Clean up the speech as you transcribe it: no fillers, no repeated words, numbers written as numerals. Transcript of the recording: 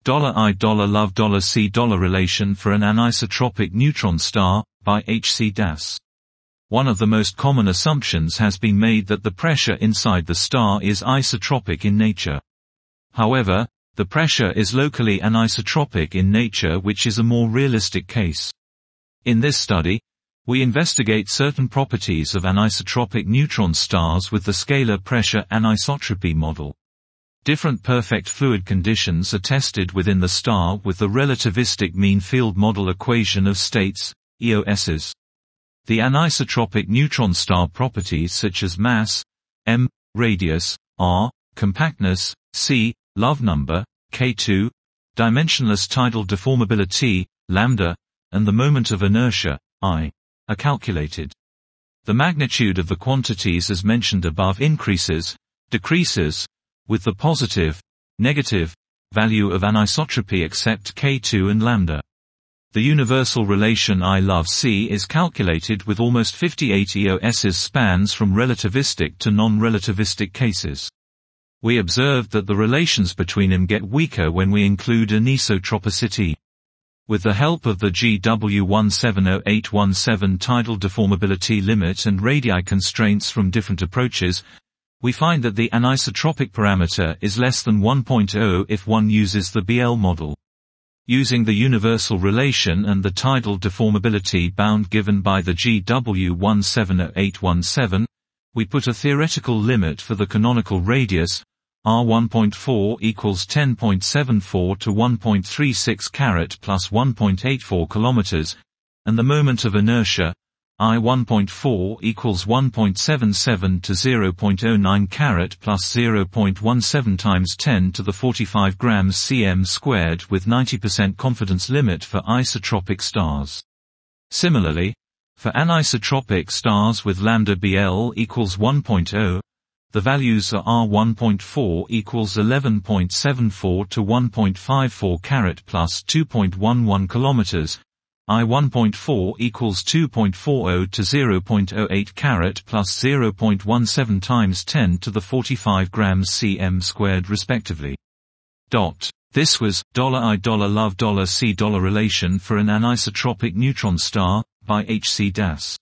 $I $love $C relation for an anisotropic neutron star, by H.C. Das. One of the most common assumptions has been made that the pressure inside the star is isotropic in nature. However, the pressure is locally anisotropic in nature, which is a more realistic case. In this study, we investigate certain properties of anisotropic neutron stars with the scalar pressure anisotropy model. Different perfect fluid conditions are tested within the star with the relativistic mean field model equation of states, EOSs. The anisotropic neutron star properties such as mass, m, radius, r, compactness, c, Love number, k2, dimensionless tidal deformability, lambda, and the moment of inertia, I, are calculated. The magnitude of the quantities as mentioned above increases, decreases, with the positive, negative, value of anisotropy except K2 and lambda. The universal relation I love C is calculated with almost 58 EOSs spans from relativistic to non-relativistic cases. We observed that the relations between them get weaker when we include anisotropicity. With the help of the GW170817 tidal deformability limit and radii constraints from different approaches, we find that the anisotropic parameter is less than 1.0 if one uses the BL model. Using the universal relation and the tidal deformability bound given by the GW170817, we put a theoretical limit for the canonical radius, R1.4 equals 10.74 to 1.36 carat plus 1.84 kilometers, and the moment of inertia, I 1.4 equals 1.77 to 0.09 carat plus 0.17 times 10 to the 45 grams cm squared with 90% confidence limit for isotropic stars. Similarly, for anisotropic stars with lambda BL equals 1.0, the values are R1.4 equals 11.74 to 1.54 carat plus 2.11 kilometers, I 1.4 equals 2.40 to 0.08 carat plus 0.17 times 10 to the 45 grams cm squared respectively. This was $I $love $C relation for an anisotropic neutron star, by H.C. Das.